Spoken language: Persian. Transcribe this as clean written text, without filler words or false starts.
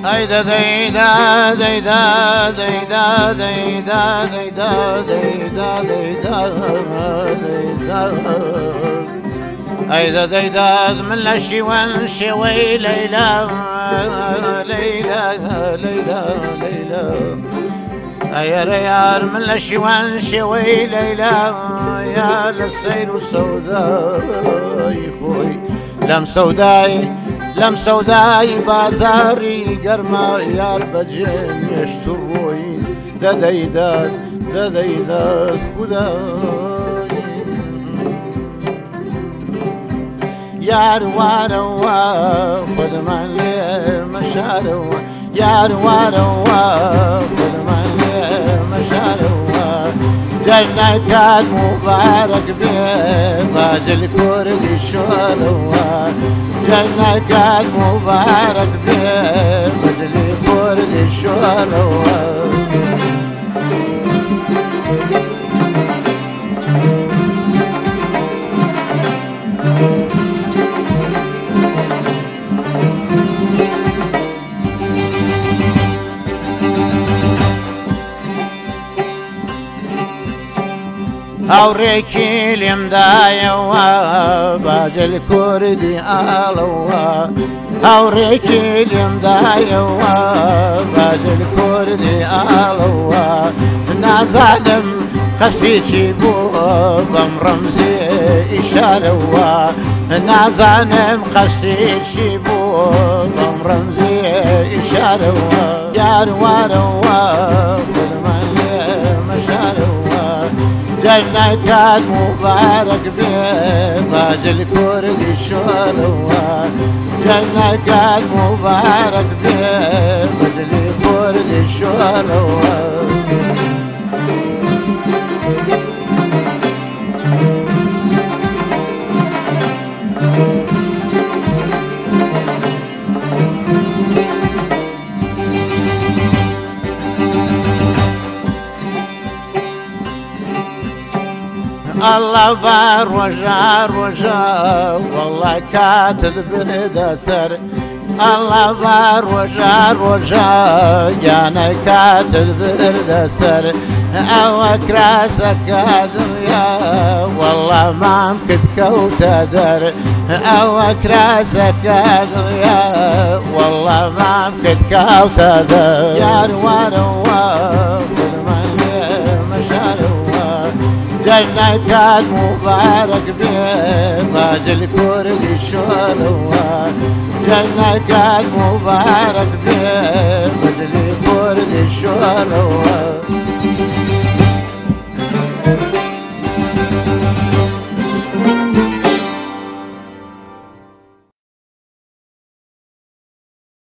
أي دا دي دا دي دا دي دا دي دا دي دا دي دا دي دا أي دا دي دا من الشوان شوي ليلى ليلى ليلى ليلى يا ريال من الشوان شوي ليلى يا للسير سوداي خوي لم سوداي بازاري قرما يا البجن يشتروي دديدات خداي يا رواروا خذ من لي مشاروا يا رواروا خذ من لي مشاروا جنة مبارك به باج الكرد شوروا جنة مبارك به باج الكرد شوروا أوريكي اليمدايا باج الكردي آلوا أوريكي اليمدايا باج الكردي آلوا نازلم خفيتي بو بم رمزي إشاروا نازلم خفيتي بو بم رمزي إشاروا يا رواروا جنة مبارك به باج الكرد شوروا جنة مبارك به باج الكرد شوروا الله بار وجار والله كاتب بدا سر الله بار وجار جانا كاتب بدا سر او كراسك يا والله ما مكت كوتا در او كراسك يا والله ما مكت كوتا در يا روان جنة مبارك به باج الكرد شوروا جنة مبارك به باج الكرد شوروا